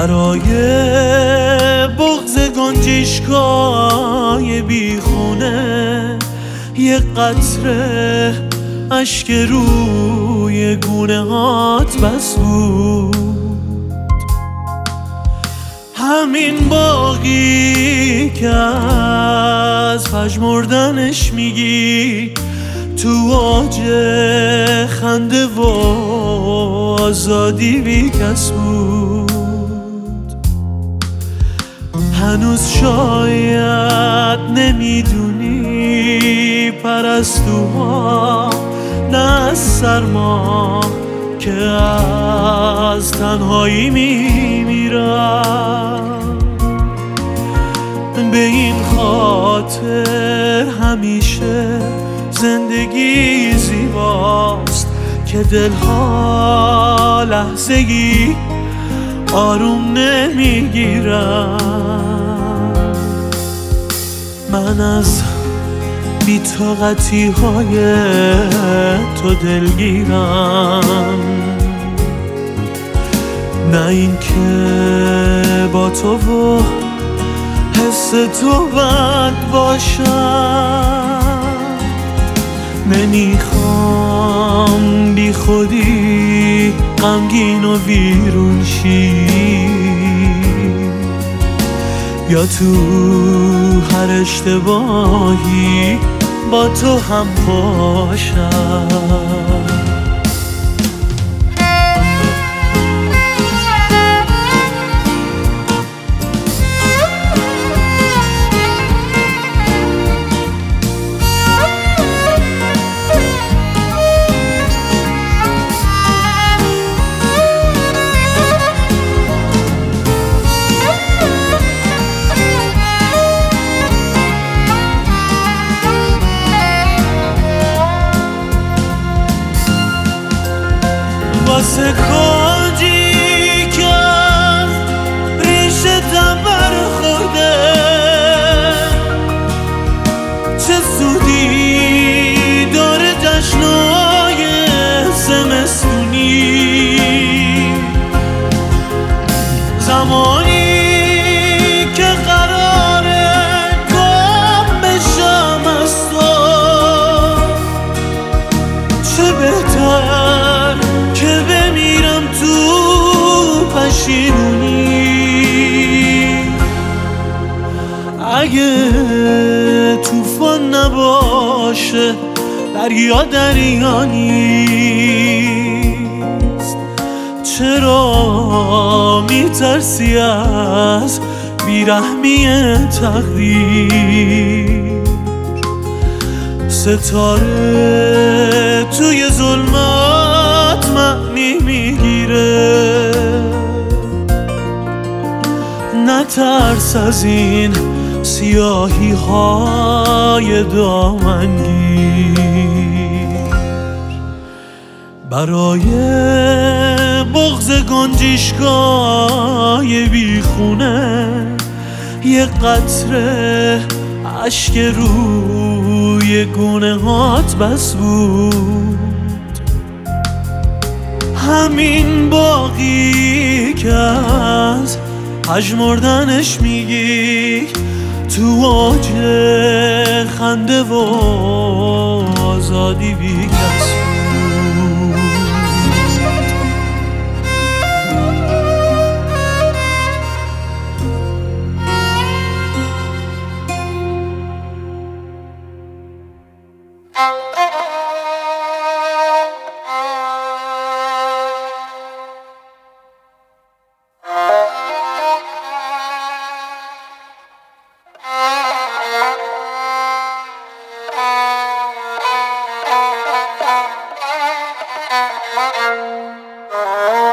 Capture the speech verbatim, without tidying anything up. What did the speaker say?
برای بغض گنجشگاه بیخونه یه قطره اشک روی گونه هات بس بود. همین باقی که از پژمردنش میگی تو اوج خنده و آزادی بی کس بود. هنوز شاید نمیدونی پرستوها نه از سرما که از تنهایی میمیرن. به این خاطر همیشه زندگی زیباست که دلها لحظه‌ای آروم نمیگیرن. من از بی‌طاقتی های تو دلگیرم، نه این که با تو و حس تو بد باشم. نمیخوام بی خودی غمگین و ویرون شی یا تو هر اشتباهی با تو هم باشم. واسه کنجی که ریشتم برخورده چه سودی داره جشنای زمستونی. زمانی که قراره گم بشم از تو چه بهتر که بمیرم تو پشیمونی. اگه طوفان نباشه دریا دریا نیست، چرا میترسی از بیرحمی تقدیر؟ ستاره توی ظلمات معنی میگیره، نترس از این سیاهی های دامنگیر. برای بغض گنجشگاه بیخونه یه قطره اشک روی گونه هات بس بود. همین باقی که از پژمردنش میگی تو اوج خنده و آزادی بی کس بود. Uh...